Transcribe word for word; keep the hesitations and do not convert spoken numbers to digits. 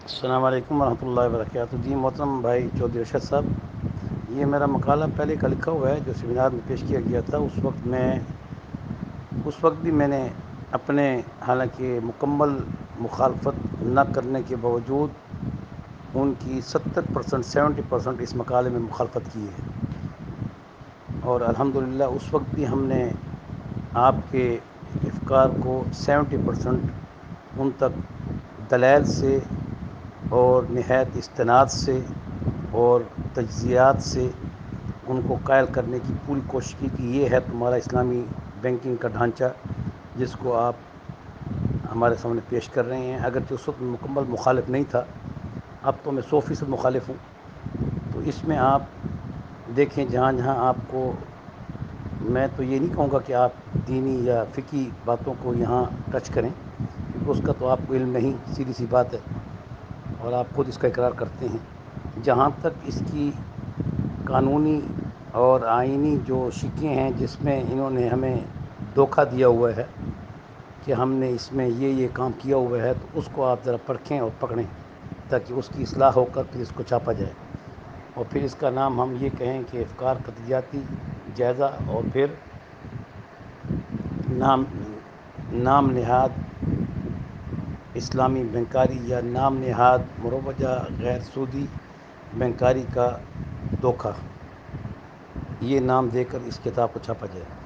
السلام علیکم ورحمۃ اللہ وبرکاتہ۔ جی محترم بھائی چودھری ارشد صاحب، یہ میرا مقالہ پہلے کا لکھا ہوا ہے جو سیمینار میں پیش کیا گیا تھا۔ اس وقت میں اس وقت بھی میں نے اپنے حالانکہ مکمل مخالفت نہ کرنے کے باوجود ان کی ستر پرسنٹ سیونٹی پرسنٹ اس مقالے میں مخالفت کی ہے، اور الحمدللہ اس وقت بھی ہم نے آپ کے افکار کو سیونٹی پرسنٹ ان تک دلائل سے اور نہایت استناد سے اور تجزیات سے ان کو قائل کرنے کی پوری کوشش کی کہ یہ ہے تمہارا اسلامی بینکنگ کا ڈھانچہ جس کو آپ ہمارے سامنے پیش کر رہے ہیں۔ اگرچہ اس وقت مکمل مخالف نہیں تھا، اب تو میں سو فیصد مخالف ہوں۔ تو اس میں آپ دیکھیں جہاں جہاں آپ کو، میں تو یہ نہیں کہوں گا کہ آپ دینی یا فقہی باتوں کو یہاں ٹچ کریں کیونکہ اس کا تو آپ کو علم نہیں، سیدھی سی بات ہے، اور آپ خود اس کا اقرار کرتے ہیں۔ جہاں تک اس کی قانونی اور آئینی جو شکیں ہیں جس میں انہوں نے ہمیں دھوکہ دیا ہوا ہے کہ ہم نے اس میں یہ یہ کام کیا ہوا ہے، تو اس کو آپ ذرا پرکھیں اور پکڑیں تاکہ اس کی اصلاح ہو کر پھر اس کو چھاپا جائے، اور پھر اس کا نام ہم یہ کہیں کہ افکار قطعیاتی جائزہ، اور پھر نام نام نہاد اسلامی بینکاری یا نام نہاد مروجہ غیر سودی بینکاری کا دھوکہ، یہ نام دے کر اس کتاب کو چھاپا جائے۔